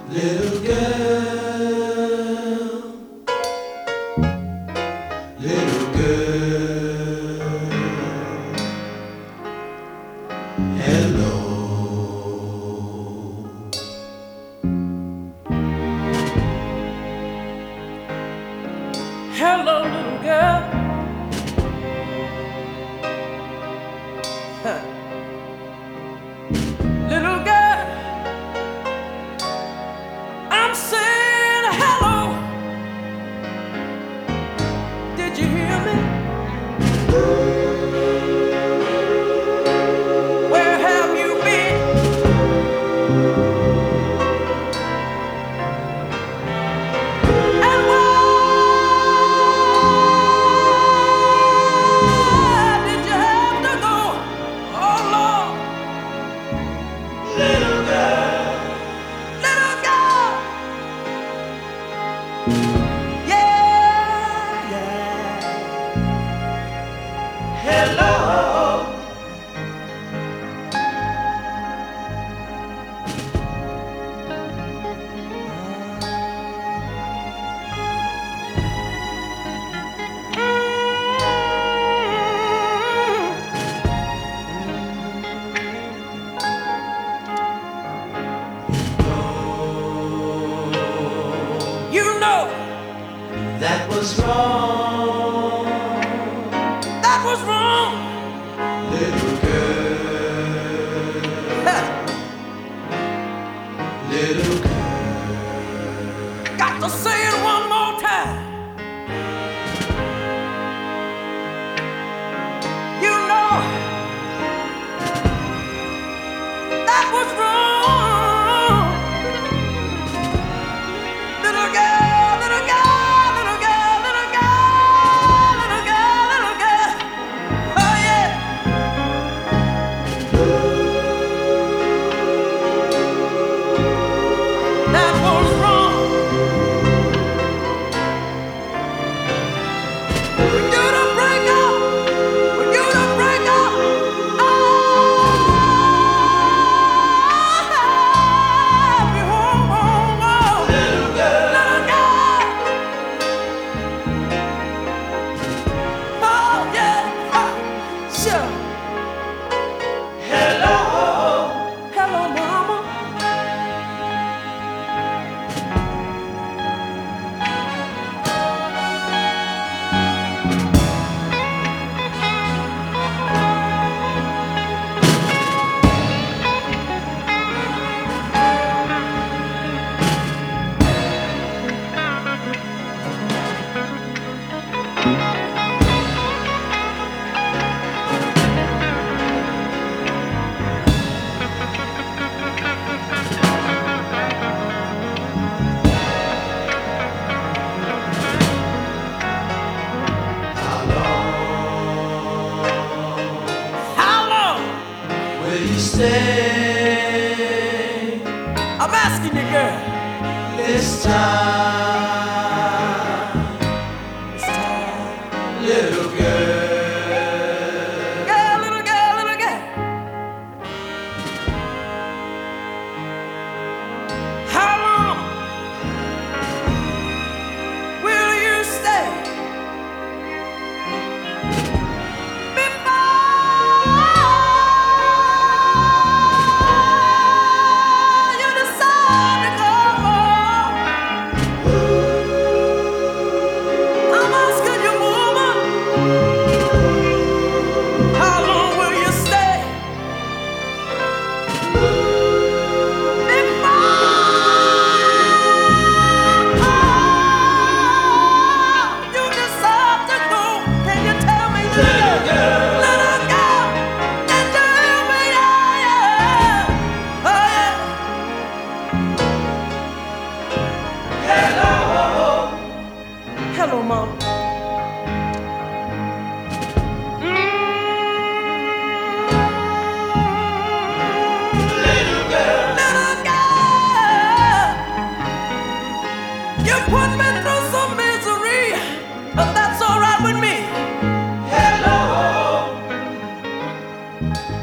Little girl, little girl, hello. Hello, little girl. Huh. Little girl, I'm saying hello. Did you hear me? Where have you been? And where did you have to go? Oh Lord, Little girl, little girl. Yeah, yeah. hello. You know That was wrong, that was wrong. little girl, little girl. Got to say it one more time. You know that was wrong. Little girl, little girl, little girl, little girl, little girl, little girl. Oh yeah. That was wrong. For you to break up, for you to break up. Oh, you home, home, home. Little girl, Little girl. Oh yeah. Sure. hello. Hello, mama. How long How long? will you stay I'm asking you, girl. this time, It's time. little girl? Girl, little girl, little girl. How long will you stay before you decide to go? I'm asking you, woman. How long will you stay before you decide to go? Can you tell me, Little girl, little girl? Can you tell me, yeah, yeah, oh yeah? hello. Hello, mom. Little girl, Little girl, you put me through some misery, but that's all right with me. hello.